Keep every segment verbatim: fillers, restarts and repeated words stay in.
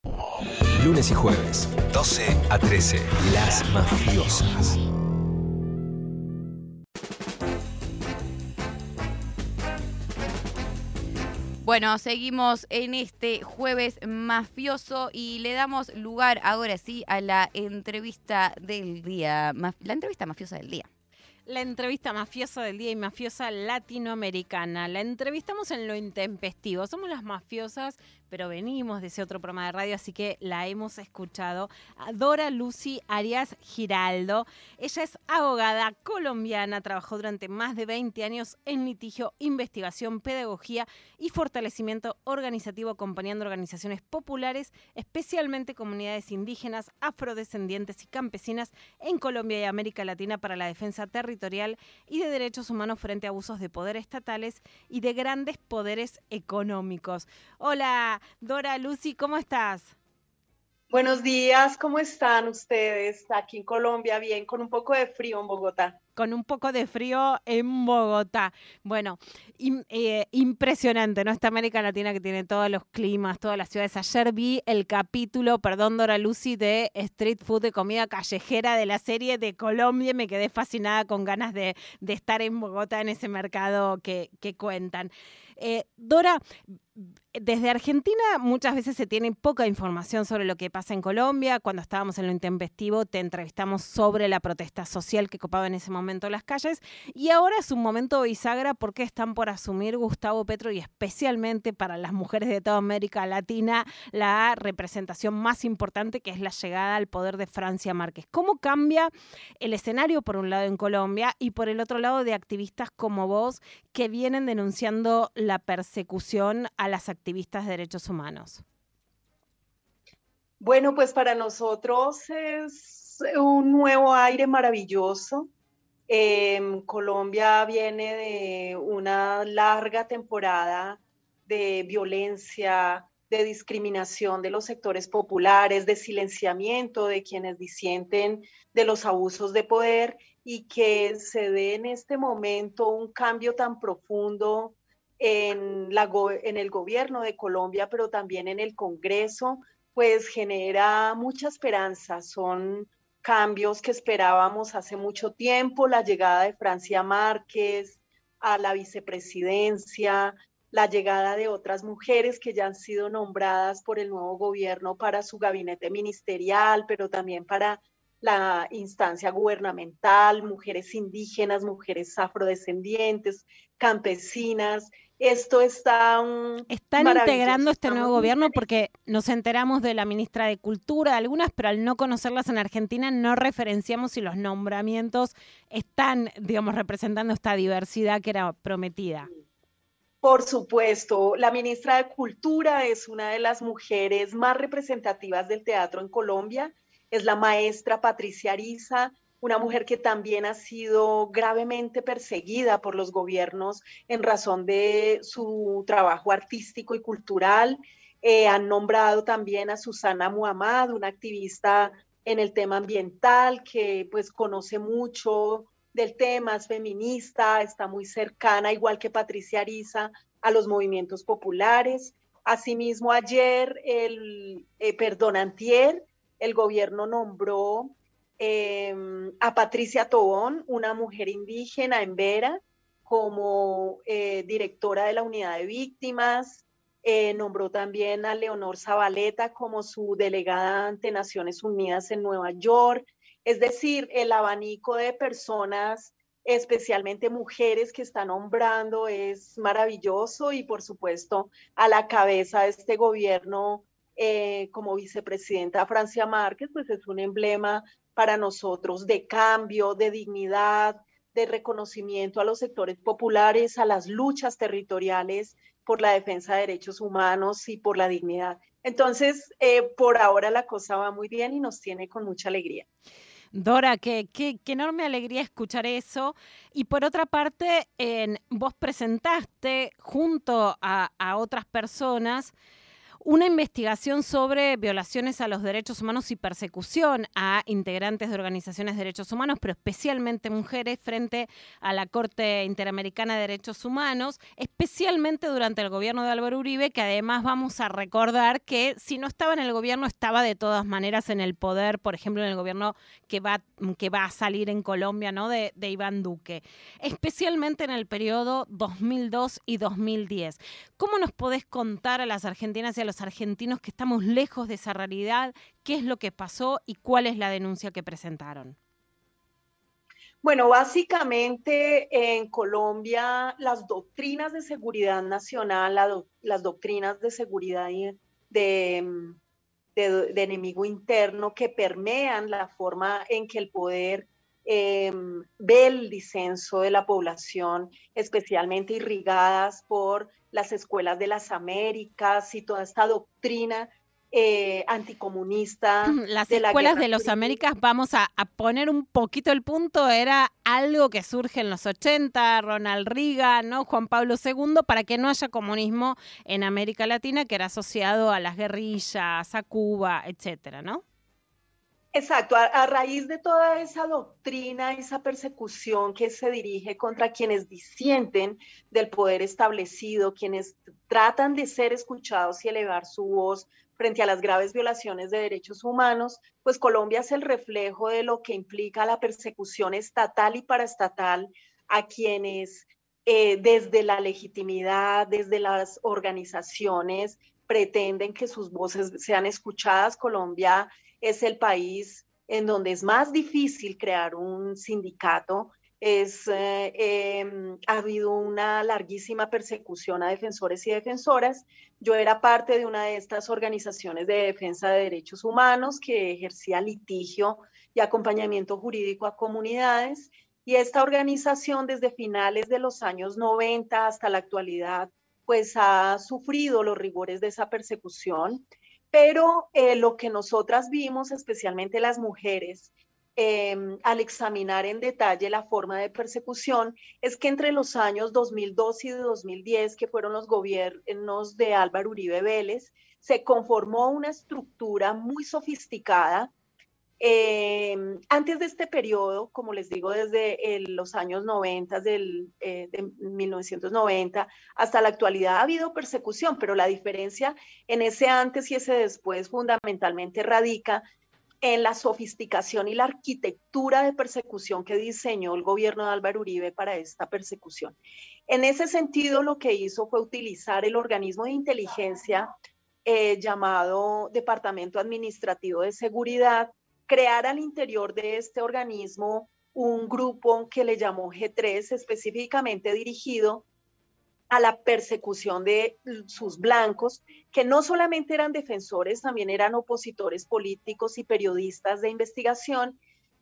Lunes y jueves, doce a trece, Las Mafiosas. Bueno, seguimos en este jueves mafioso y le damos lugar ahora sí a la entrevista del día, la entrevista mafiosa del día. La entrevista mafiosa del día y mafiosa latinoamericana. La entrevistamos en lo intempestivo. Somos las mafiosas, pero venimos de ese otro programa de radio, así que la hemos escuchado. A Dora Lucy Arias Giraldo. Ella es abogada colombiana, trabajó durante más de veinte años en litigio, investigación, pedagogía y fortalecimiento organizativo, acompañando organizaciones populares, especialmente comunidades indígenas, afrodescendientes y campesinas en Colombia y América Latina para la defensa territorial territorial y de derechos humanos frente a abusos de poder estatales y de grandes poderes económicos. Hola, Dora Lucy, ¿cómo estás? Buenos días, ¿cómo están ustedes? Aquí en Colombia, bien, con un poco de frío en Bogotá. Con un poco de frío en Bogotá. Bueno, im, eh, impresionante, ¿no? Esta América Latina que tiene todos los climas, todas las ciudades. Ayer vi el capítulo, perdón, Dora Lucy, de Street Food, de comida callejera de la serie de Colombia y me quedé fascinada con ganas de, de estar en Bogotá en ese mercado que, que cuentan. Eh, Dora, desde Argentina muchas veces se tiene poca información sobre lo que pasa en Colombia. Cuando estábamos en lo intempestivo te entrevistamos sobre la protesta social que copaba en ese momento las calles y ahora es un momento bisagra porque están por asumir Gustavo Petro y especialmente para las mujeres de toda América Latina la representación más importante, que es la llegada al poder de Francia Márquez. ¿Cómo cambia el escenario por un lado en Colombia y por el otro lado de activistas como vos que vienen denunciando la persecución a las activistas de derechos humanos? Bueno, pues para nosotros es un nuevo aire maravilloso. Eh, Colombia viene de una larga temporada de violencia, de discriminación de los sectores populares, de silenciamiento de quienes disienten de los abusos de poder y que se dé en este momento un cambio tan profundo en, la, en el gobierno de Colombia, pero también en el Congreso, pues genera mucha esperanza. Son cambios que esperábamos hace mucho tiempo, la llegada de Francia Márquez a la vicepresidencia, la llegada de otras mujeres que ya han sido nombradas por el nuevo gobierno para su gabinete ministerial, pero también para la instancia gubernamental, mujeres indígenas, mujeres afrodescendientes, campesinas. Esto está um, Están integrando este nuevo gobierno porque nos enteramos de la ministra de Cultura, de algunas, pero al no conocerlas en Argentina no referenciamos si los nombramientos están, digamos, representando esta diversidad que era prometida. Por supuesto, la ministra de Cultura es una de las mujeres más representativas del teatro en Colombia. Es la maestra Patricia Ariza, una mujer que también ha sido gravemente perseguida por los gobiernos en razón de su trabajo artístico y cultural. Eh, han nombrado también a Susana Muhammad, una activista en el tema ambiental que pues conoce mucho del tema, es feminista, está muy cercana, igual que Patricia Ariza, a los movimientos populares. Asimismo, ayer, el, eh, perdón, antier, el gobierno nombró eh, a Patricia Tobón, una mujer indígena en Vera, como eh, directora de la unidad de víctimas. Eh, nombró también a Leonor Zabaleta como su delegada ante Naciones Unidas en Nueva York. Es decir, el abanico de personas, especialmente mujeres, que está nombrando es maravilloso y, por supuesto, a la cabeza de este gobierno eh, como vicepresidenta Francia Márquez, pues es un emblema para nosotros de cambio, de dignidad, de reconocimiento a los sectores populares, a las luchas territoriales por la defensa de derechos humanos y por la dignidad. Entonces, eh, por ahora la cosa va muy bien y nos tiene con mucha alegría. Dora, qué, qué, qué enorme alegría escuchar eso. Y por otra parte, en, vos presentaste junto a, a otras personas una investigación sobre violaciones a los derechos humanos y persecución a integrantes de organizaciones de derechos humanos, pero especialmente mujeres, frente a la Corte Interamericana de Derechos Humanos, especialmente durante el gobierno de Álvaro Uribe, que además vamos a recordar que si no estaba en el gobierno, estaba de todas maneras en el poder, por ejemplo, en el gobierno que va, que va a salir en Colombia, ¿no? de, de Iván Duque, especialmente en el periodo dos mil dos y dos mil diez. ¿Cómo nos podés contar a las argentinas y a los argentinos que estamos lejos de esa realidad? ¿Qué es lo que pasó y cuál es la denuncia que presentaron? Bueno, básicamente en Colombia las doctrinas de seguridad nacional, la do, las doctrinas de seguridad de, de, de, de enemigo interno que permean la forma en que el poder eh, ve el disenso de la población, especialmente irrigadas por las escuelas de las Américas y toda esta doctrina eh, anticomunista. Las de escuelas la de los Américas, vamos a, a poner un poquito el punto, era algo que surge en los ochenta, Ronald Reagan, ¿no? Juan Pablo segundo, para que no haya comunismo en América Latina, que era asociado a las guerrillas, a Cuba, etcétera, ¿no? Exacto, a, a raíz de toda esa doctrina, esa persecución que se dirige contra quienes disienten del poder establecido, quienes tratan de ser escuchados y elevar su voz frente a las graves violaciones de derechos humanos, pues Colombia es el reflejo de lo que implica la persecución estatal y paraestatal a quienes eh, desde la legitimidad, desde las organizaciones, pretenden que sus voces sean escuchadas. Colombia es el país en donde es más difícil crear un sindicato. Es, eh, eh, ha habido una larguísima persecución a defensores y defensoras. Yo era parte de una de estas organizaciones de defensa de derechos humanos que ejercía litigio y acompañamiento jurídico a comunidades. Y esta organización desde finales de los años noventa hasta la actualidad, pues ha sufrido los rigores de esa persecución. Pero eh, lo que nosotras vimos, especialmente las mujeres, eh, al examinar en detalle la forma de persecución, es que entre los años dos mil dos y dos mil diez, que fueron los gobiernos de Álvaro Uribe Vélez, se conformó una estructura muy sofisticada. Eh, antes de este periodo, como les digo, desde el, los años noventa, del, eh, de mil novecientos noventa hasta la actualidad ha habido persecución, pero la diferencia en ese antes y ese después fundamentalmente radica en la sofisticación y la arquitectura de persecución que diseñó el gobierno de Álvaro Uribe para esta persecución. En ese sentido, lo que hizo fue utilizar el organismo de inteligencia eh, llamado Departamento Administrativo de Seguridad, crear al interior de este organismo un grupo que le llamó G tres, específicamente dirigido a la persecución de sus blancos, que no solamente eran defensores, también eran opositores políticos y periodistas de investigación,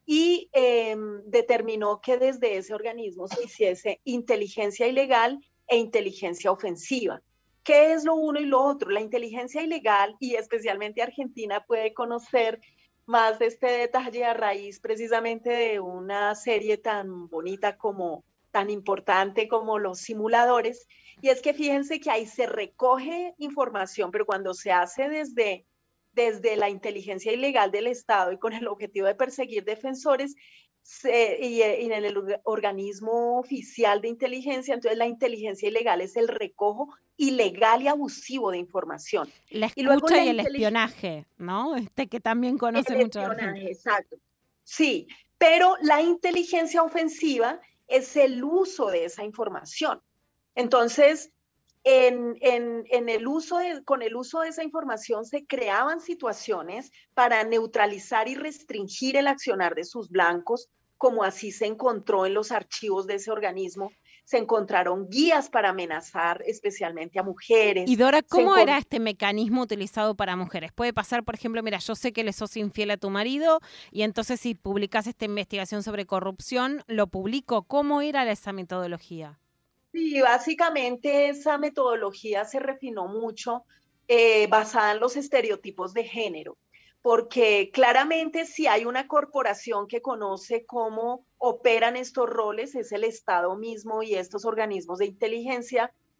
y eh, determinó que desde ese organismo se hiciese inteligencia ilegal e inteligencia ofensiva. ¿Qué es lo uno y lo otro? La inteligencia ilegal, y especialmente Argentina puede conocer más de este detalle a raíz precisamente de una serie tan bonita como, tan importante como Los Simuladores, y es que fíjense que ahí se recoge información, pero cuando se hace desde, desde la inteligencia ilegal del Estado y con el objetivo de perseguir defensores, Se, y, y en el organismo oficial de inteligencia, entonces la inteligencia ilegal es el recojo ilegal y abusivo de información. La escucha y, luego la y el espionaje, ¿no? Este que también conoce el mucho espionaje, Argentina. exacto. Sí, pero la inteligencia ofensiva es el uso de esa información. Entonces, en, en, en el uso de, con el uso de esa información se creaban situaciones para neutralizar y restringir el accionar de sus blancos, como así se encontró en los archivos de ese organismo. Se encontraron guías para amenazar especialmente a mujeres. Y Dora, ¿cómo encont- era este mecanismo utilizado para mujeres? Puede pasar, por ejemplo, mira, yo sé que le sos infiel a tu marido y entonces si publicas esta investigación sobre corrupción, lo publico. ¿Cómo era esa metodología? Sí, básicamente esa metodología se refinó mucho eh, basada en los estereotipos de género, porque claramente si hay una corporación que conoce cómo operan estos roles, es el Estado mismo y estos organismos de inteligencia,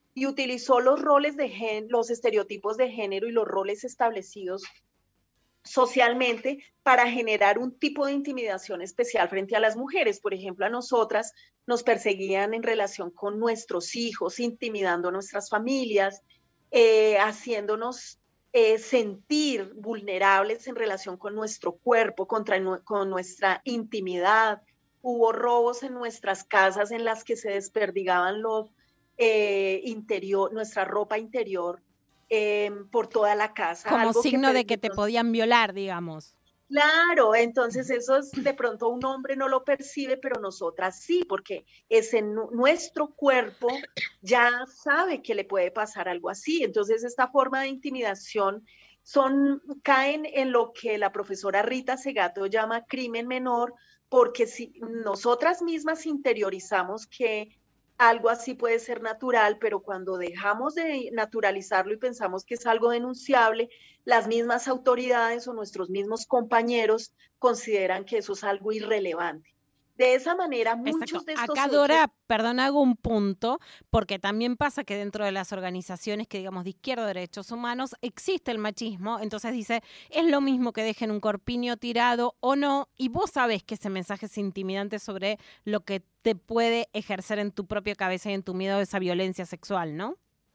y utilizó los roles de género, los estereotipos de género y los roles establecidos socialmente para generar un tipo de intimidación especial frente a las mujeres. Por ejemplo, a nosotras nos perseguían en relación con nuestros hijos, intimidando a nuestras familias, eh, haciéndonos eh, sentir vulnerables en relación con nuestro cuerpo, contra, con nuestra intimidad. Hubo robos en nuestras casas en las que se desperdigaban los eh, interior, nuestra ropa interior, Eh, por toda la casa. Como algo signo que, de que de te pronto, podían violar, digamos. claro, entonces eso es, de pronto un hombre no lo percibe, pero nosotras sí, porque es en nuestro cuerpo ya sabe que le puede pasar algo así. Entonces esta forma de intimidación son, caen en lo que la profesora Rita Segato llama crimen menor, porque si nosotras mismas interiorizamos que algo así puede ser natural, pero cuando dejamos de naturalizarlo y pensamos que es algo denunciable, las mismas autoridades o nuestros mismos compañeros consideran que eso es algo irrelevante. De esa manera, muchos Exacto. de estos Acá, hechos... Dora, perdón, hago un punto, porque también pasa que dentro de las organizaciones que digamos de izquierda o derechos humanos existe el machismo, entonces dice, es lo mismo que dejen un corpiño tirado o no, y vos sabés que ese mensaje es intimidante sobre lo que te puede ejercer en tu propia cabeza y en tu miedo a esa violencia sexual, ¿no?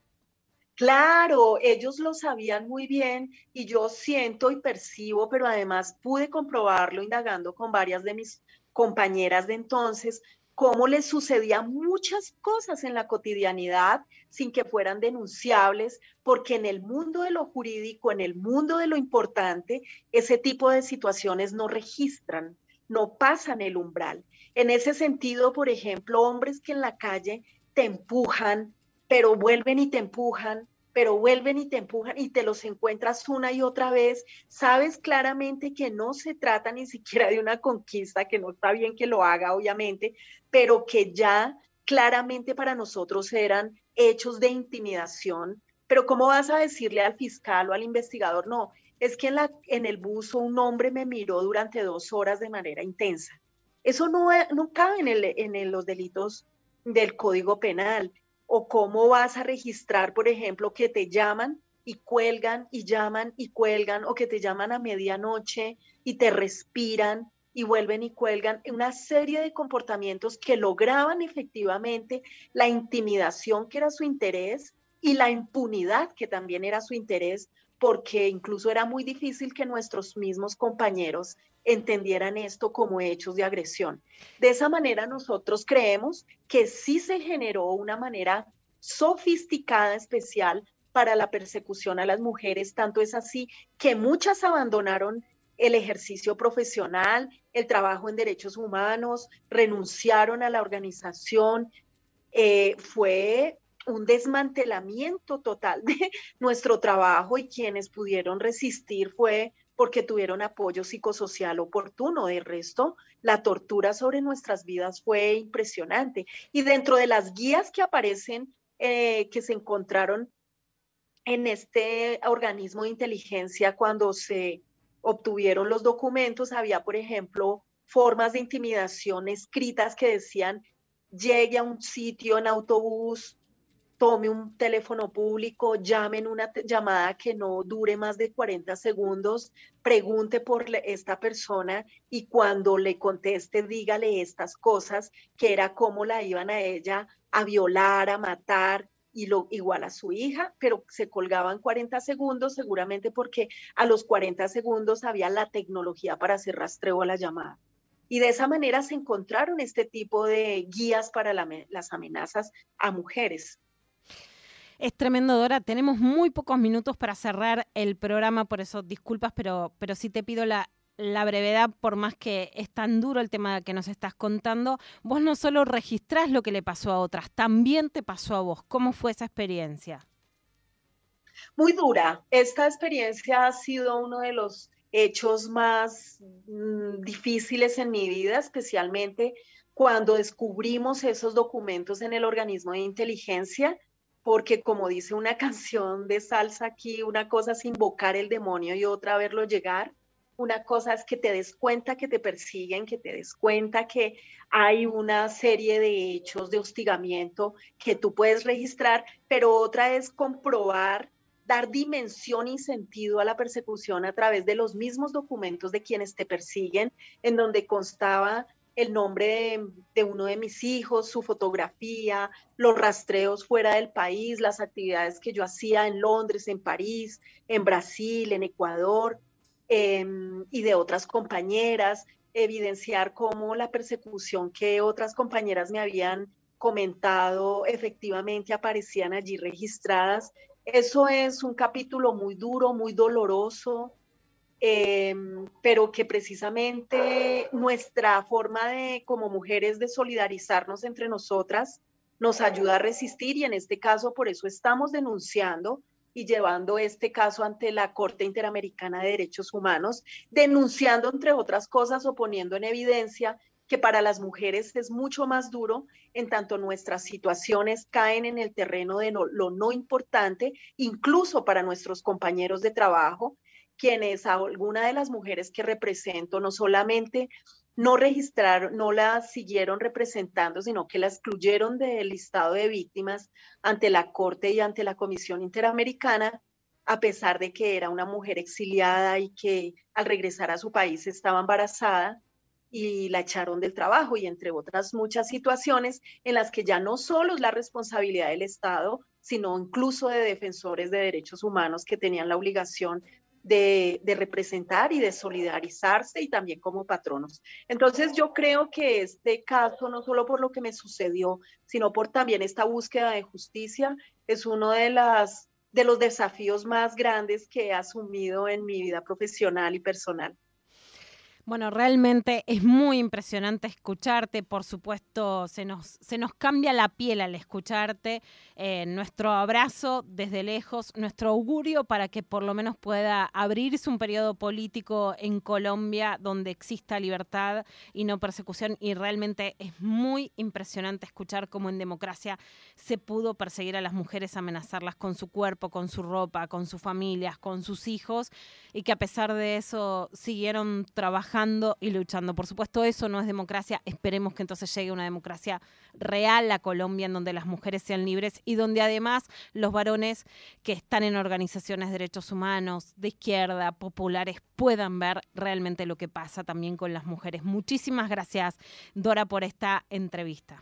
Claro, ellos lo sabían muy bien y yo siento y percibo, pero además pude comprobarlo indagando con varias de mis compañeras de entonces, cómo les sucedían muchas cosas en la cotidianidad sin que fueran denunciables, porque en el mundo de lo jurídico, en el mundo de lo importante, ese tipo de situaciones no registran, no pasan el umbral. En ese sentido, por ejemplo, hombres que en la calle te empujan, pero vuelven y te empujan, pero vuelven y te empujan y te los encuentras una y otra vez, sabes claramente que no se trata ni siquiera de una conquista, que no está bien que lo haga, obviamente, pero que ya claramente para nosotros eran hechos de intimidación. Pero ¿cómo vas a decirle al fiscal o al investigador? No, es que en, la, en el buzo un hombre me miró durante dos horas de manera intensa. Eso no, no cabe en, el, en el, los delitos del Código Penal. O cómo vas a registrar, por ejemplo, que te llaman y cuelgan y llaman y cuelgan, o que te llaman a medianoche y te respiran y vuelven y cuelgan, una serie de comportamientos que lograban efectivamente la intimidación que era su interés y la impunidad que también era su interés, porque incluso era muy difícil que nuestros mismos compañeros entendieran esto como hechos de agresión. De esa manera nosotros creemos que sí se generó una manera sofisticada, especial para la persecución a las mujeres, tanto es así que muchas abandonaron el ejercicio profesional, el trabajo en derechos humanos, renunciaron a la organización, eh, fue un desmantelamiento total de nuestro trabajo y quienes pudieron resistir fue porque tuvieron apoyo psicosocial oportuno. De resto, la tortura sobre nuestras vidas fue impresionante. Y dentro de las guías que aparecen, eh, que se encontraron en este organismo de inteligencia cuando se obtuvieron los documentos, había, por ejemplo, formas de intimidación escritas que decían, llegue a un sitio en autobús, tome un teléfono público, llame en una llamada que no dure más de cuarenta segundos, pregunte por esta persona y cuando le conteste, dígale estas cosas, que era cómo la iban a ella a violar, a matar, y lo igual a su hija, pero se colgaban cuarenta segundos, seguramente porque a los cuarenta segundos había la tecnología para hacer rastreo a la llamada. Y de esa manera se encontraron este tipo de guías para la, las amenazas a mujeres. Es tremendo, Dora. Tenemos muy pocos minutos para cerrar el programa, por eso disculpas, pero, pero sí te pido la, la brevedad, por más que es tan duro el tema que nos estás contando. Vos no solo registrás lo que le pasó a otras, también te pasó a vos. ¿Cómo fue esa experiencia? Muy dura. Esta experiencia ha sido uno de los hechos más mmm, difíciles en mi vida, especialmente cuando descubrimos esos documentos en el organismo de inteligencia, porque como dice una canción de salsa aquí, una cosa es invocar el demonio y otra verlo llegar. una cosa es que te des cuenta que te persiguen, que te des cuenta que hay una serie de hechos de hostigamiento que tú puedes registrar, pero otra es comprobar, dar dimensión y sentido a la persecución a través de los mismos documentos de quienes te persiguen, en donde constaba el nombre de, de uno de mis hijos, su fotografía, los rastreos fuera del país, las actividades que yo hacía en Londres, en París, en Brasil, en Ecuador, eh, y de otras compañeras, evidenciar cómo la persecución que otras compañeras me habían comentado efectivamente aparecían allí registradas. Eso es un capítulo muy duro, muy doloroso, Eh, pero que precisamente nuestra forma de, como mujeres, de solidarizarnos entre nosotras nos ayuda a resistir, y en este caso por eso estamos denunciando y llevando este caso ante la Corte Interamericana de Derechos Humanos, denunciando, entre otras cosas, o poniendo en evidencia que para las mujeres es mucho más duro, en tanto nuestras situaciones caen en el terreno de no, lo no importante, incluso para nuestros compañeros de trabajo, quienes, alguna de las mujeres que represento, no solamente no registraron, no la siguieron representando, sino que la excluyeron del listado de víctimas ante la Corte y ante la Comisión Interamericana, a pesar de que era una mujer exiliada y que al regresar a su país estaba embarazada, y la echaron del trabajo, y entre otras muchas situaciones en las que ya no solo es la responsabilidad del Estado, sino incluso de defensores de derechos humanos que tenían la obligación De, de representar y de solidarizarse, y también como patronos. Entonces yo creo que este caso, no solo por lo que me sucedió, sino por también esta búsqueda de justicia, es uno de, las, de los desafíos más grandes que he asumido en mi vida profesional y personal. Bueno, realmente es muy impresionante escucharte, por supuesto, se nos, se nos cambia la piel al escucharte, eh, nuestro abrazo desde lejos, nuestro augurio para que por lo menos pueda abrirse un periodo político en Colombia donde exista libertad y no persecución, y realmente es muy impresionante escuchar cómo en democracia se pudo perseguir a las mujeres, amenazarlas con su cuerpo, con su ropa, con sus familias, con sus hijos, y que a pesar de eso siguieron trabajando y luchando. Por supuesto, eso no es democracia. Esperemos que entonces llegue una democracia real a Colombia, en donde las mujeres sean libres y donde además los varones que están en organizaciones de derechos humanos, de izquierda, populares, puedan ver realmente lo que pasa también con las mujeres. Muchísimas gracias, Dora, por esta entrevista.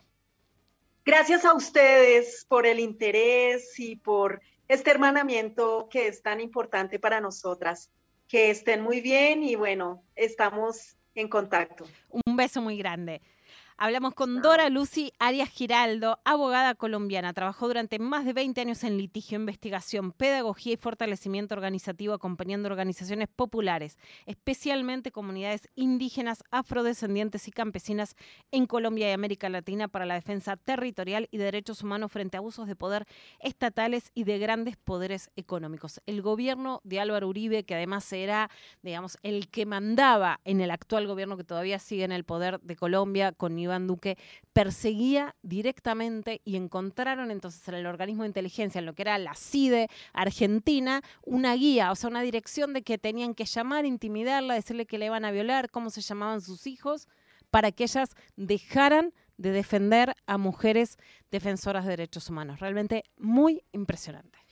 Gracias a ustedes por el interés y por este hermanamiento que es tan importante para nosotras. Que estén muy bien y bueno, estamos en contacto. Un beso muy grande. Hablamos con Dora Lucy Arias Giraldo, abogada colombiana. Trabajó durante más de veinte años en litigio, investigación, pedagogía y fortalecimiento organizativo, acompañando organizaciones populares, especialmente comunidades indígenas, afrodescendientes y campesinas en Colombia y América Latina, para la defensa territorial y de derechos humanos frente a abusos de poder estatales y de grandes poderes económicos. El gobierno de Álvaro Uribe, que además era, digamos, el que mandaba en el actual gobierno que todavía sigue en el poder de Colombia, con Iván Duque, perseguía directamente, y encontraron entonces en el organismo de inteligencia, en lo que era la CIDE Argentina, una guía, o sea, una dirección de que tenían que llamar, intimidarla, decirle que le iban a violar, cómo se llamaban sus hijos, para que ellas dejaran de defender a mujeres defensoras de derechos humanos. Realmente muy impresionante.